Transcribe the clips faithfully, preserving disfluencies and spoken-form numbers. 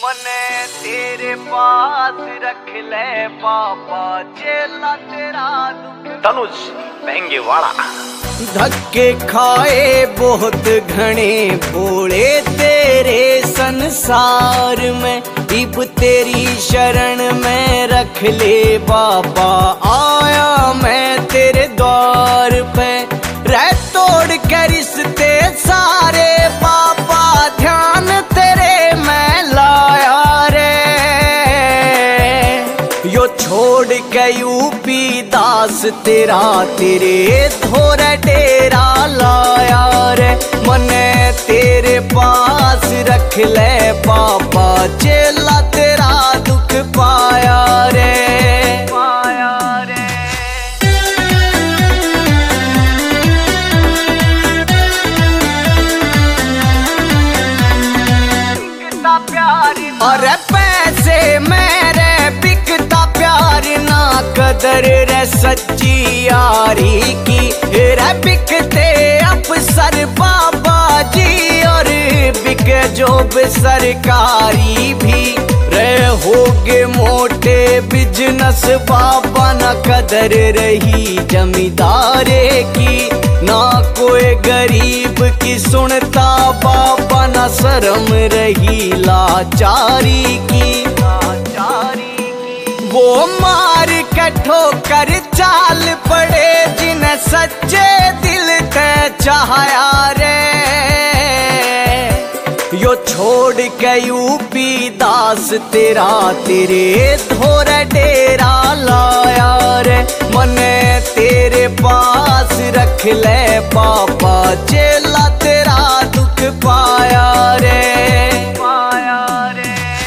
मने तेरे पास रख ले पापा चेला तेरा दुख। तनुज महंगे वाला। धक्के खाए बहुत घने बोले तेरे संसार में, इब तेरी शरण में रख ले बाबा आया मैं तेरे द्वार पे। रह तोड़ कर रिश्ते सारे बाबा ध्यान तेरे मैं लाया रे। यो छोड़ के यूपी दास तेरा तेरे धोर डेरा लाया रे। मने तेरे पास रख ले पापा चेला तेरा दुख पाया रे पाया रे। बिकता प्यार अरे पैसे मेरे बिकता प्यार ना कदर रे सच्ची यारी की। रे बिकते अफसर बाबा जी और बिके जॉब सरकारी भी। रे होगे मोटे बिजनेस बाबा ना कदर रही जमींदारे की। ना कोई गरीब की सुनता बाबा ना शर्म रही लाचारी की लाचारी की। वो मार के ठोकर चाल पड़े जिन्हें सच्चे दिल ते चाहया रे। यो छोड़ के यूपी दास तेरा तेरे धोर डेरा लाया रे। मने तेरे पास रख ले पापा चेला तेरा दुख पाया रे पाया रे।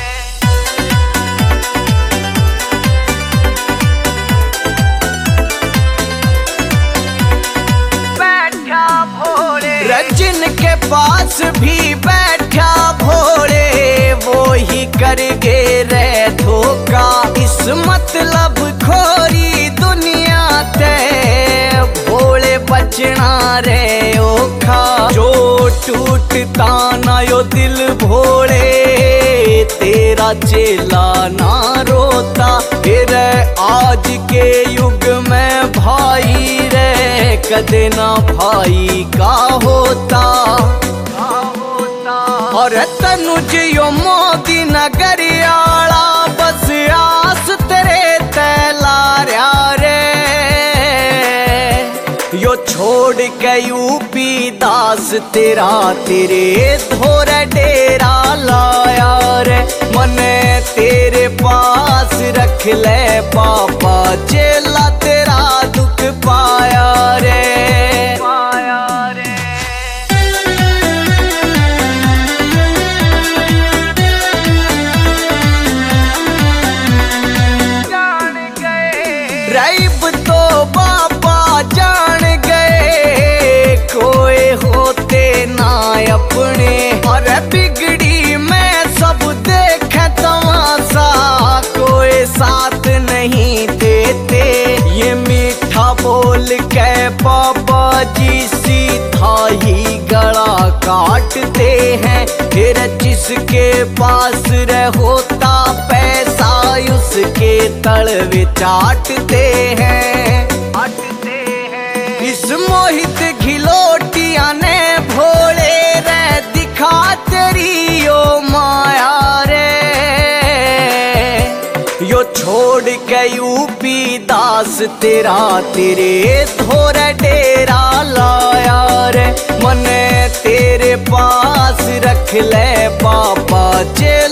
बैठा भोले रजन के पास भी बैठा भोले वो ही कर गे रे धोखा। इस मतलब खोरी दुनिया ते भोले बचना रे ओखा। जो टूटता ना यो दिल भोले तेरा चेला ना रोता। फिर आज के युग में भाई रे कदे ना भाई का होता और तनुज यो मोदी नगर आला बस आस तेरे तैलार्या रे। यो छोड़ के यूपी दास तेरा तेरे धोर डेरा लाया रे। मने तेरे पास रख ले पापा चेला तेरा दुख पाया रे पाया रे। राइब तो बाबा जान गए कोई होते ना अपने। और बिगड़ी में सब देखे तमाशा कोई साथ नहीं देते। ये मीठा बोल के बाबा जी सीधा ही गला काटते हैं। फिर जिसके पास रह होता पैसा उसके तलवे चाटते हैं चाटते हैं। इस मोहित घिलोटिया ने भोले रे दिखा तेरी यो माया रे। यो छोड़ के यूपी दास तेरा तेरे धोर डेरा लाया रे। मने तेरे पास रख ले पापा चे